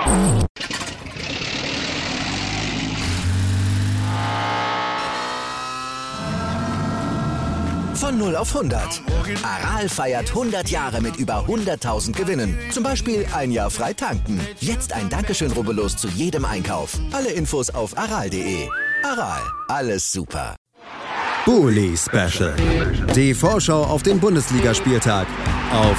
Von 0 auf 100. Aral feiert 100 Jahre mit über 100.000 Gewinnen. Zum Beispiel ein Jahr frei tanken. Jetzt ein Dankeschön, rubbellos zu jedem Einkauf. Alle Infos auf aral.de. Aral, alles super. Bully Special. Die Vorschau auf den Bundesligaspieltag auf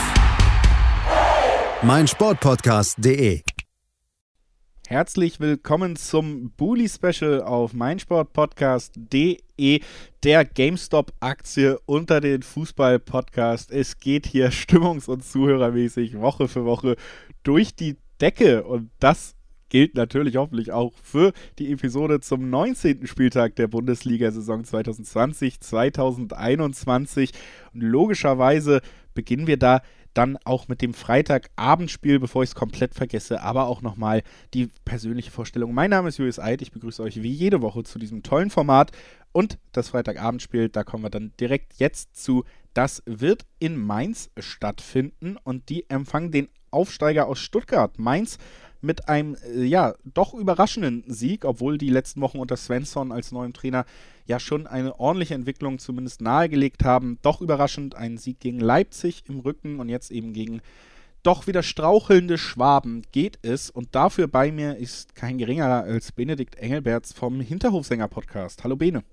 meinsportpodcast.de. Herzlich willkommen zum Bully Special auf meinsportpodcast.de, der GameStop-Aktie unter den Fußball-Podcast. Es geht hier stimmungs- und zuhörermäßig Woche für Woche durch die Decke und das gilt natürlich hoffentlich auch für die Episode zum 19. Spieltag der Bundesliga-Saison 2020-2021. Und logischerweise beginnen wir da dann auch mit dem Freitagabendspiel, bevor ich es komplett vergesse, aber auch nochmal die persönliche Vorstellung. Mein Name ist Julius Eid, ich begrüße euch wie jede Woche zu diesem tollen Format und das Freitagabendspiel, da kommen wir dann direkt jetzt zu. Das wird in Mainz stattfinden und die empfangen den Aufsteiger aus Stuttgart. Mainz mit einem, doch überraschenden Sieg, obwohl die letzten Wochen unter Svensson als neuem Trainer ja schon eine ordentliche Entwicklung zumindest nahegelegt haben. Doch überraschend ein Sieg gegen Leipzig im Rücken und jetzt eben gegen doch wieder strauchelnde Schwaben geht es. Und dafür bei mir ist kein geringerer als Benedikt Engelberts vom Hinterhofsänger-Podcast. Hallo Bene.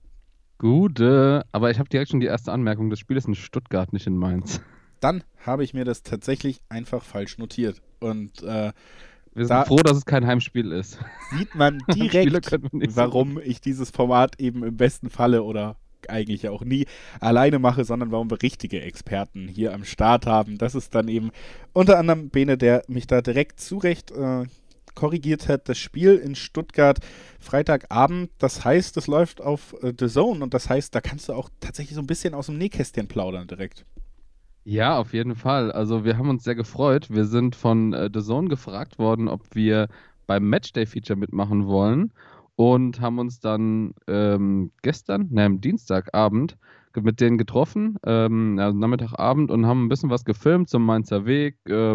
Gute, aber ich habe direkt schon die erste Anmerkung. Das Spiel ist in Stuttgart, nicht in Mainz. Dann habe ich mir das tatsächlich einfach falsch notiert. Und wir sind froh, dass es kein Heimspiel ist. Sieht man direkt, warum ich dieses Format eben im besten Falle oder eigentlich auch nie alleine mache, sondern warum wir richtige Experten hier am Start haben. Das ist dann eben unter anderem Bene, der mich da direkt zurecht korrigiert hat. Das Spiel in Stuttgart Freitagabend, das heißt, es läuft auf The Zone und das heißt, da kannst du auch tatsächlich so ein bisschen aus dem Nähkästchen plaudern direkt. Ja, auf jeden Fall. Also wir haben uns sehr gefreut. Wir sind von The Zone gefragt worden, ob wir beim Matchday-Feature mitmachen wollen und haben uns dann am Dienstagabend mit denen getroffen, Nachmittagabend, und haben ein bisschen was gefilmt zum Mainzer Weg,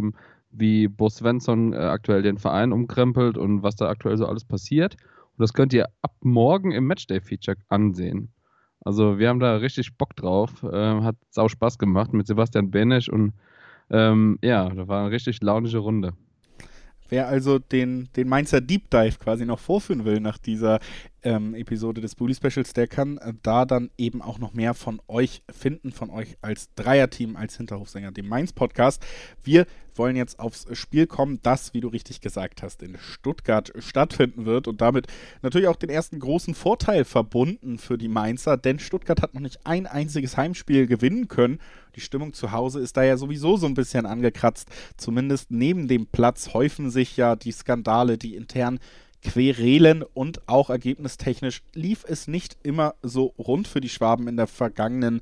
wie Bo Svensson aktuell den Verein umkrempelt und was da aktuell so alles passiert. Und das könnt ihr ab morgen im Matchday-Feature ansehen. Also wir haben da richtig Bock drauf, hat sau Spaß gemacht mit Sebastian Benesch und da war eine richtig launische Runde. Wer also den Mainzer Deep Dive quasi noch vorführen will nach dieser Episode des Bully Specials, der kann da dann eben auch noch mehr von euch finden, von euch als Dreierteam, als Hinterhofsänger, dem Mainz-Podcast. Wir wollen jetzt aufs Spiel kommen, das, wie du richtig gesagt hast, in Stuttgart stattfinden wird und damit natürlich auch den ersten großen Vorteil verbunden für die Mainzer, denn Stuttgart hat noch nicht ein einziges Heimspiel gewinnen können. Die Stimmung zu Hause ist da ja sowieso so ein bisschen angekratzt. Zumindest neben dem Platz häufen sich ja die Skandale, die internen Querelen und auch ergebnistechnisch lief es nicht immer so rund für die Schwaben in den vergangenen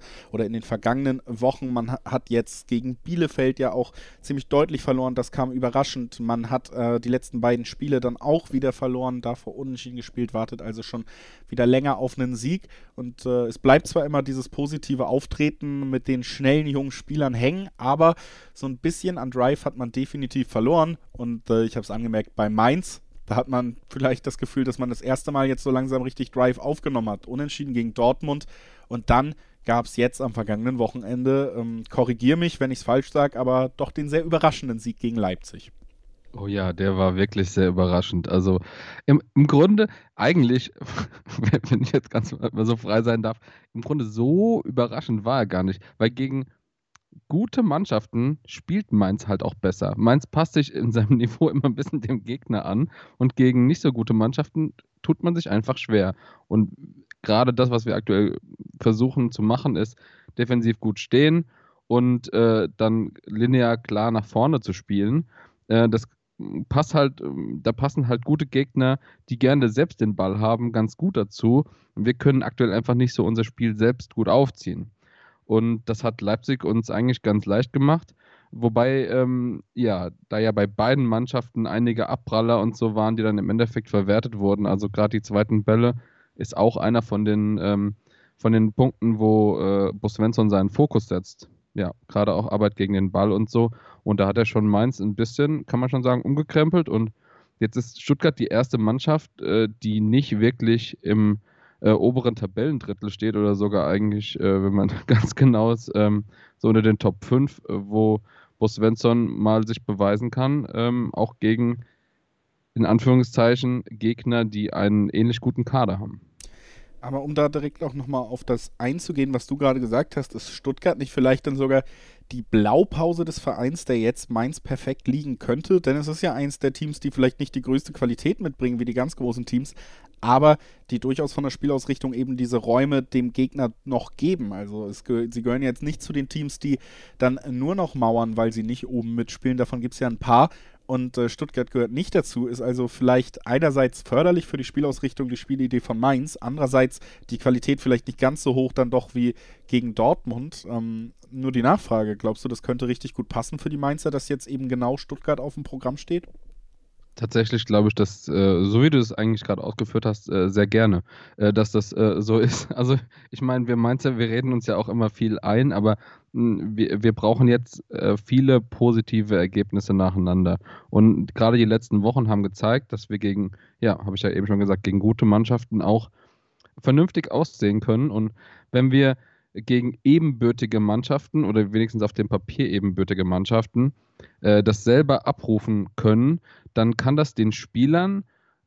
Wochen. Man hat jetzt gegen Bielefeld ja auch ziemlich deutlich verloren, das kam überraschend. Man hat die letzten beiden Spiele dann auch wieder verloren, davor unentschieden gespielt, wartet also schon wieder länger auf einen Sieg und es bleibt zwar immer dieses positive Auftreten mit den schnellen jungen Spielern hängen, aber so ein bisschen an Drive hat man definitiv verloren und ich habe es angemerkt, bei Mainz, da hat man vielleicht das Gefühl, dass man das erste Mal jetzt so langsam richtig Drive aufgenommen hat. Unentschieden gegen Dortmund und dann gab es jetzt am vergangenen Wochenende, korrigier mich, wenn ich es falsch sage, aber doch den sehr überraschenden Sieg gegen Leipzig. Oh ja, der war wirklich sehr überraschend. Also im Grunde eigentlich, wenn ich jetzt ganz mal so frei sein darf, im Grunde so überraschend war er gar nicht, weil gegen gute Mannschaften spielt Mainz halt auch besser. Mainz passt sich in seinem Niveau immer ein bisschen dem Gegner an und gegen nicht so gute Mannschaften tut man sich einfach schwer. Und gerade das, was wir aktuell versuchen zu machen, ist defensiv gut stehen und dann linear klar nach vorne zu spielen. Das passt halt, da passen halt gute Gegner, die gerne selbst den Ball haben, ganz gut dazu. Und wir können aktuell einfach nicht so unser Spiel selbst gut aufziehen. Und das hat Leipzig uns eigentlich ganz leicht gemacht. Wobei, da ja bei beiden Mannschaften einige Abpraller und so waren, die dann im Endeffekt verwertet wurden. Also gerade die zweiten Bälle ist auch einer von den Punkten, wo Bo Svensson seinen Fokus setzt. Ja, gerade auch Arbeit gegen den Ball und so. Und da hat er schon Mainz ein bisschen, kann man schon sagen, umgekrempelt. Und Jetzt ist Stuttgart die erste Mannschaft, die nicht wirklich im oberen Tabellendrittel steht oder sogar eigentlich, wenn man ganz genau ist, so unter den Top 5, wo Svensson mal sich beweisen kann, auch gegen, in Anführungszeichen, Gegner, die einen ähnlich guten Kader haben. Aber um da direkt auch nochmal auf das einzugehen, was du gerade gesagt hast, ist Stuttgart nicht vielleicht dann sogar die Blaupause des Vereins, der jetzt Mainz perfekt liegen könnte? Denn es ist ja eins der Teams, die vielleicht nicht die größte Qualität mitbringen wie die ganz großen Teams, aber die durchaus von der Spielausrichtung eben diese Räume dem Gegner noch geben. Also sie gehören jetzt nicht zu den Teams, die dann nur noch mauern, weil sie nicht oben mitspielen. Davon gibt es ja ein paar. Und Stuttgart gehört nicht dazu, ist also vielleicht einerseits förderlich für die Spielausrichtung, die Spielidee von Mainz, andererseits die Qualität vielleicht nicht ganz so hoch dann doch wie gegen Dortmund. Nur die Nachfrage, glaubst du, das könnte richtig gut passen für die Mainzer, dass jetzt eben genau Stuttgart auf dem Programm steht? Tatsächlich glaube ich, dass, so wie du es eigentlich gerade ausgeführt hast, sehr gerne, dass das so ist. Also ich meine, wir Mainzer, wir reden uns ja auch immer viel ein, aber wir brauchen jetzt viele positive Ergebnisse nacheinander. Und gerade die letzten Wochen haben gezeigt, dass wir gegen, ja, habe ich ja eben schon gesagt, gegen gute Mannschaften auch vernünftig aussehen können. Und wenn wir gegen ebenbürtige Mannschaften oder wenigstens auf dem Papier ebenbürtige Mannschaften das selber abrufen können, dann kann das den Spielern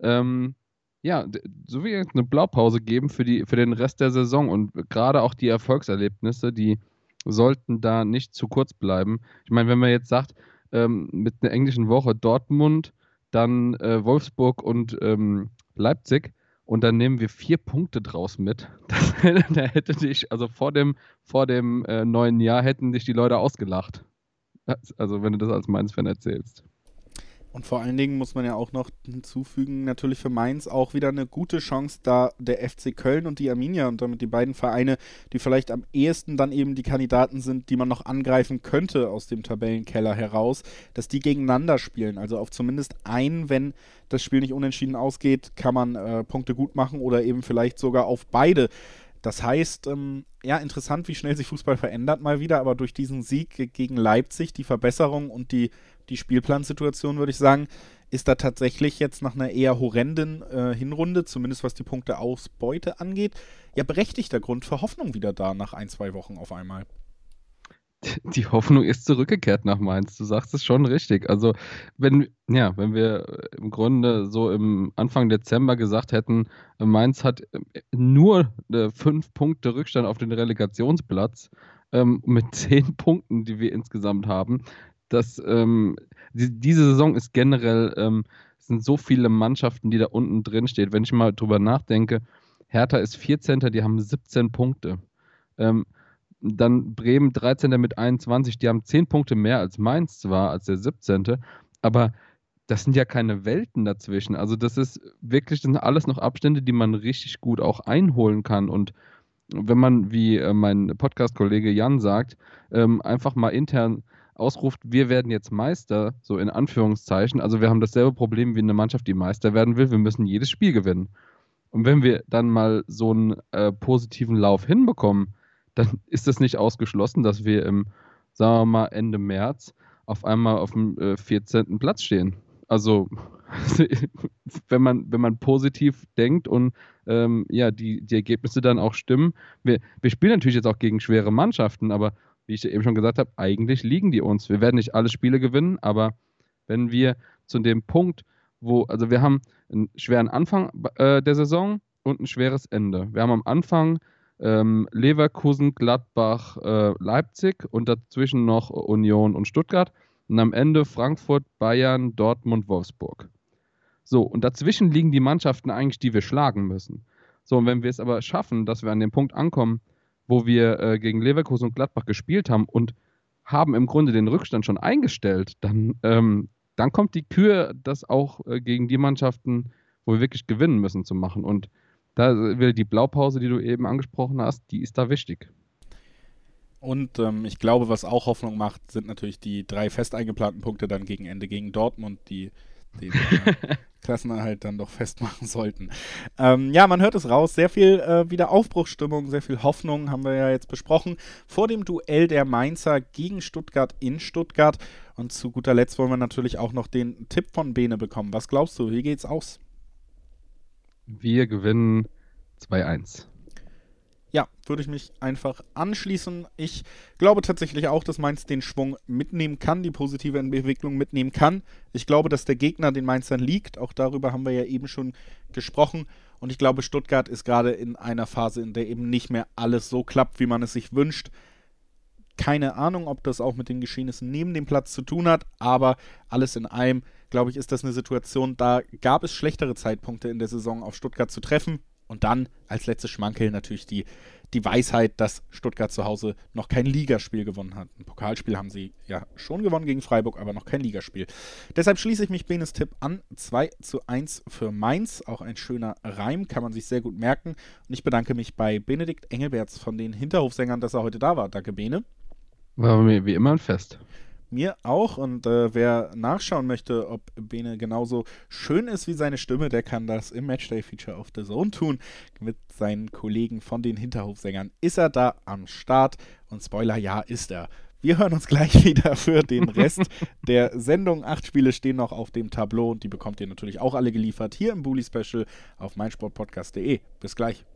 so wie eine Blaupause geben für den Rest der Saison. Und gerade auch die Erfolgserlebnisse, die sollten da nicht zu kurz bleiben. Ich meine, wenn man jetzt sagt, mit einer englischen Woche Dortmund, dann Wolfsburg und Leipzig, und dann nehmen wir 4 Punkte draus mit. Da hätte dich, also vor dem neuen Jahr hätten dich die Leute ausgelacht. Also wenn du das als Mainz-Fan erzählst. Und vor allen Dingen muss man ja auch noch hinzufügen, natürlich für Mainz auch wieder eine gute Chance, da der FC Köln und die Arminia und damit die beiden Vereine, die vielleicht am ehesten dann eben die Kandidaten sind, die man noch angreifen könnte aus dem Tabellenkeller heraus, dass die gegeneinander spielen. Also auf zumindest einen, wenn das Spiel nicht unentschieden ausgeht, kann man Punkte gut machen oder eben vielleicht sogar auf beide. Das heißt, interessant, wie schnell sich Fußball verändert mal wieder, aber durch diesen Sieg gegen Leipzig, die Verbesserung und die Spielplansituation, würde ich sagen, ist da tatsächlich jetzt nach einer eher horrenden Hinrunde, zumindest was die Punkteausbeute angeht, ja berechtigter Grund für Hoffnung wieder da nach 1-2 Wochen auf einmal. Die Hoffnung ist zurückgekehrt nach Mainz. Du sagst es schon richtig. Also, wenn wir im Grunde so im Anfang Dezember gesagt hätten, Mainz hat nur 5 Punkte Rückstand auf den Relegationsplatz mit 10 Punkten, die wir insgesamt haben. Diese Saison ist generell, es sind so viele Mannschaften, die da unten drin stehen. Wenn ich mal drüber nachdenke, Hertha ist 14., die haben 17 Punkte. Dann Bremen 13. mit 21, die haben 10 Punkte mehr als Mainz zwar, als der 17., aber das sind ja keine Welten dazwischen. Also das sind alles noch Abstände, die man richtig gut auch einholen kann. Und wenn man, wie mein Podcast-Kollege Jan sagt, einfach mal intern ausruft, wir werden jetzt Meister, so in Anführungszeichen, also wir haben dasselbe Problem wie eine Mannschaft, die Meister werden will, wir müssen jedes Spiel gewinnen. Und wenn wir dann mal so einen positiven Lauf hinbekommen, dann ist es nicht ausgeschlossen, dass wir sagen wir mal, Ende März auf einmal auf dem 14. Platz stehen. Also, wenn man positiv denkt und die Ergebnisse dann auch stimmen. Wir spielen natürlich jetzt auch gegen schwere Mannschaften, aber wie ich eben schon gesagt habe, eigentlich liegen die uns. Wir werden nicht alle Spiele gewinnen, aber wenn wir zu dem Punkt, also wir haben einen schweren Anfang der Saison und ein schweres Ende. Wir haben am Anfang Leverkusen, Gladbach, Leipzig und dazwischen noch Union und Stuttgart und am Ende Frankfurt, Bayern, Dortmund, Wolfsburg. So, und dazwischen liegen die Mannschaften eigentlich, die wir schlagen müssen. So, und wenn wir es aber schaffen, dass wir an dem Punkt ankommen, wo wir gegen Leverkusen und Gladbach gespielt haben und haben im Grunde den Rückstand schon eingestellt, dann kommt die Kür, das auch gegen die Mannschaften, wo wir wirklich gewinnen müssen, zu machen. Und da will die Blaupause, die du eben angesprochen hast, die ist da wichtig. Und ich glaube, was auch Hoffnung macht, sind natürlich die 3 fest eingeplanten Punkte dann gegen Ende gegen Dortmund, die den Klassenerhalt dann doch festmachen sollten. Ja, man hört es raus. Sehr viel wieder Aufbruchsstimmung, sehr viel Hoffnung haben wir ja jetzt besprochen. Vor dem Duell der Mainzer gegen Stuttgart in Stuttgart. Und zu guter Letzt wollen wir natürlich auch noch den Tipp von Bene bekommen. Was glaubst du, wie geht's aus? Wir gewinnen 2-1. Ja, würde ich mich einfach anschließen. Ich glaube tatsächlich auch, dass Mainz den Schwung mitnehmen kann, die positive Entwicklung mitnehmen kann. Ich glaube, dass der Gegner den Mainzern liegt. Auch darüber haben wir ja eben schon gesprochen. Und ich glaube, Stuttgart ist gerade in einer Phase, in der eben nicht mehr alles so klappt, wie man es sich wünscht. Keine Ahnung, ob das auch mit den Geschehnissen neben dem Platz zu tun hat, aber alles in allem, glaube ich, ist das eine Situation, da gab es schlechtere Zeitpunkte in der Saison auf Stuttgart zu treffen. Und dann als letztes Schmankerl natürlich die Weisheit, dass Stuttgart zu Hause noch kein Ligaspiel gewonnen hat. Ein Pokalspiel haben sie ja schon gewonnen gegen Freiburg, aber noch kein Ligaspiel. Deshalb schließe ich mich Benes Tipp an. 2-1 für Mainz. Auch ein schöner Reim, kann man sich sehr gut merken. Und ich bedanke mich bei Benedikt Engelberts von den Hinterhofsängern, dass er heute da war. Danke, Bene. War mir wie immer ein Fest. Mir auch, und wer nachschauen möchte, ob Bene genauso schön ist wie seine Stimme, der kann das im Matchday-Feature auf The Zone tun. Mit seinen Kollegen von den Hinterhofsängern ist er da am Start, und Spoiler, ja, ist er. Wir hören uns gleich wieder für den Rest der Sendung. 8 Spiele stehen noch auf dem Tableau, und die bekommt ihr natürlich auch alle geliefert hier im Bully Special auf meinsportpodcast.de. Bis gleich.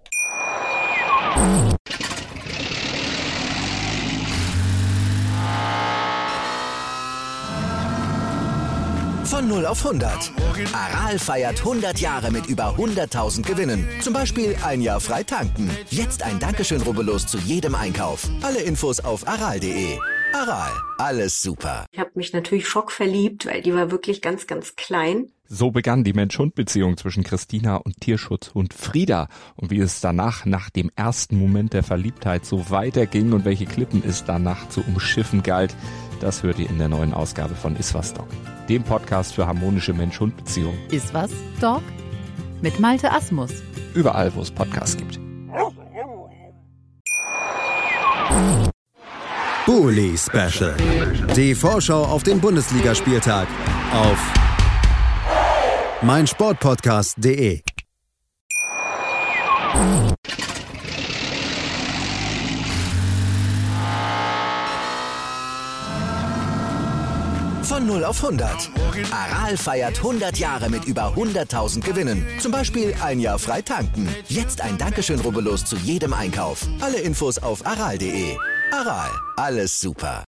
Von 0 auf 100. Aral feiert 100 Jahre mit über 100.000 Gewinnen. Zum Beispiel ein Jahr frei tanken. Jetzt ein Dankeschön, rubbellos zu jedem Einkauf. Alle Infos auf aral.de. Aral, alles super. Ich habe mich natürlich schockverliebt, weil die war wirklich ganz, ganz klein. So begann die Mensch-Hund-Beziehung zwischen Christina und Tierschutzhund Frieda. Und wie es danach, nach dem ersten Moment der Verliebtheit, so weiterging und welche Klippen es danach zu umschiffen galt, das hört ihr in der neuen Ausgabe von Iswas Dog, dem Podcast für harmonische Mensch-Hund-Beziehungen. Iswas Dog mit Malte Asmus. Überall, wo es Podcasts gibt. Bully Special. Die Vorschau auf den Bundesligaspieltag auf meinsportpodcast.de. Von 0 auf 100. Aral feiert 100 Jahre mit über 100.000 Gewinnen. Zum Beispiel ein Jahr frei tanken. Jetzt ein Dankeschön, rubbellos zu jedem Einkauf. Alle Infos auf aral.de. Aral, alles super.